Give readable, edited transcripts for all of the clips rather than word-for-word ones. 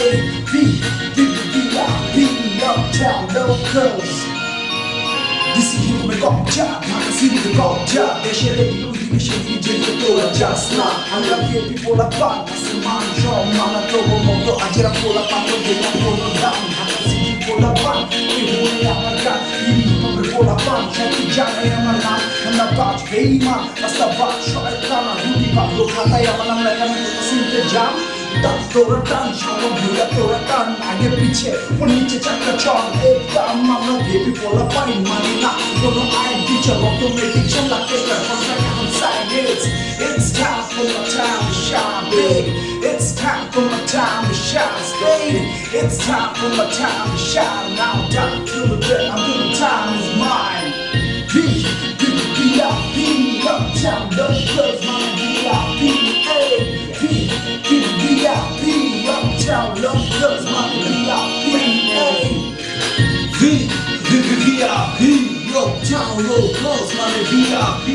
VIP, uptown locals. This is you make up job, magazine with the gold job. They share it, you share it, you just not. I'm not here people like fun, I see man, show, man, I throw a moto, I get a full of fun, they are full of down. I see people like fun, people like a gun, people full of fun, check the jam, I am a man, and a batch, hey man, that's the batch, show it down, I do the back, look at I am, and I'm like, I'm going to see the jam. তোরা টান সব ঘুরা তোরা টান আগে পিছে ও নিচে চাকা চল একদম আমরা ভেবে বলা পারি মানি না কোনো আইন বিচার অটোমেটিক চালাতে contract on side it's time for my time to shine big it's time for my time to shine steady it's time for my time to shine now down to the bed I'm doing time is mine VIP uptown those girls my VIP VIP, uptown, locals, my VIP, VIP, uptown, locals, my VIP,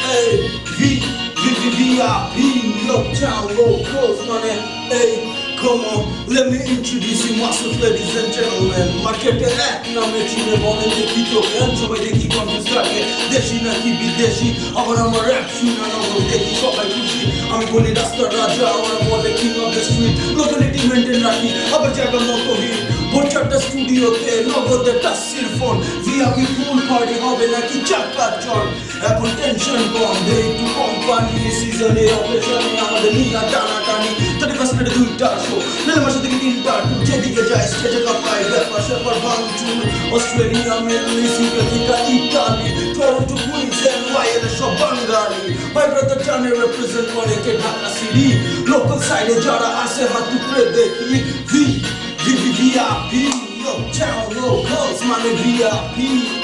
VIP, uptown, locals, my Come on, let me introduce you myself, ladies and gentlemen. Markete ek name chine bone dekhi token sobai dekhi confuse rake deshi naki bideshi abar amar rap shuna na bol dekhi sobai khushi ami boli rastar raja amar bole king of the street locality maintain rakhi abar jaga moto hi bochata studio te nogode tasir phone VIP pool party hobe naki chakka chor এখন tension কম দেই টু company সিজনে অপারেশনে আমাদের নিয়া টানা টানি 31 মিনিটে দুইটা শো মেলে মাসে থেকে তিনটা টু যেদিকে যায় স্টেজে কাপায় ব্যাপার স্যাপার ভাঙচুর অস্ট্রেলিয়া মেলসিকা থেকে ইতালি টরন্টো কুইন্সল্যান্ড ওয়াইএল সব বাঙালি ভাই ব্রাদার জানে রিপ্রেজেন্ট করে কে ঢাকা সিটি লোকাল সাইডে যারা আসে হাত উপরে দেখি VIP uptown locals মানে VIP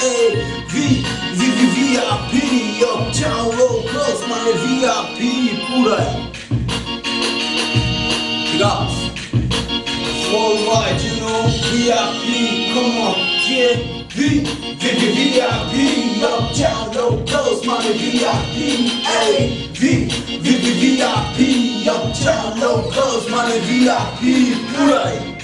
VIP uptown locals মানে VIP পুরাই guys all right you know VIP come on yeah VIP uptown locals money VIP VIP uptown locals money VIP right